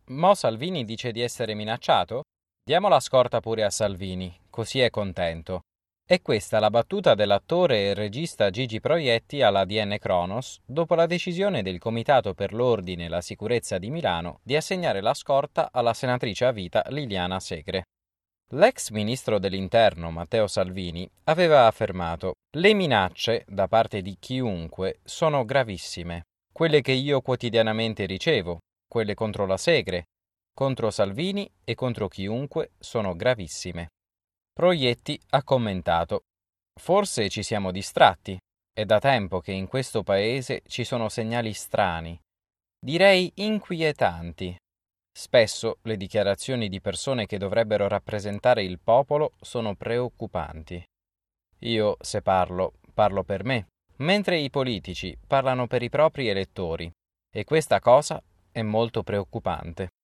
Mo Salvini dice di essere minacciato? Diamo la scorta pure a Salvini, così è contento. È questa la battuta dell'attore e regista Gigi Proietti alla DN Kronos dopo la decisione del Comitato per l'Ordine e la Sicurezza di Milano di assegnare la scorta alla senatrice a vita Liliana Segre. L'ex ministro dell'Interno Matteo Salvini aveva affermato: «Le minacce da parte di chiunque sono gravissime. Quelle che io quotidianamente ricevo, quelle contro la Segre, contro Salvini e contro chiunque sono gravissime». Proietti ha commentato: «Forse ci siamo distratti. È da tempo che in questo paese ci sono segnali strani, direi inquietanti. Spesso le dichiarazioni di persone che dovrebbero rappresentare il popolo sono preoccupanti. Io, se parlo, parlo per me, mentre i politici parlano per i propri elettori, e questa cosa è molto preoccupante».